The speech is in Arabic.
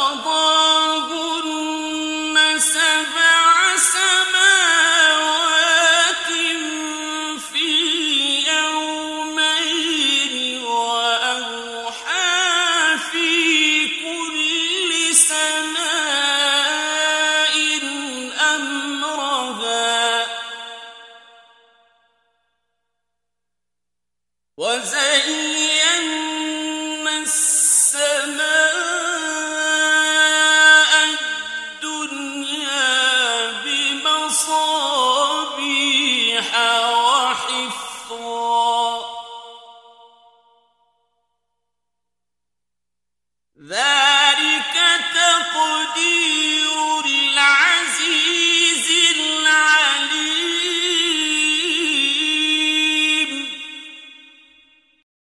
فقضاهن سبع سماوات في يومين وأوحى في كل سماء أمرها وزينا السماء الدنيا بمصابيح وحفظا